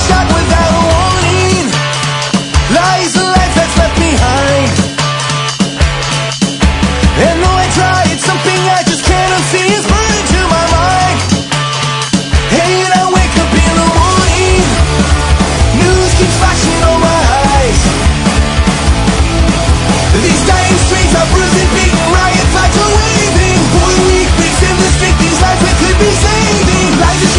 shot without a warning. Lies a life that's left behind. And though I try, it's something I just can't unsee. It's burned into my mind. And I wake up in the morning. News keeps flashing on my eyes. These dying streets are bruising, beaten, riot flags are waving. Holy weak, in the street, these lives we could be saving. Lies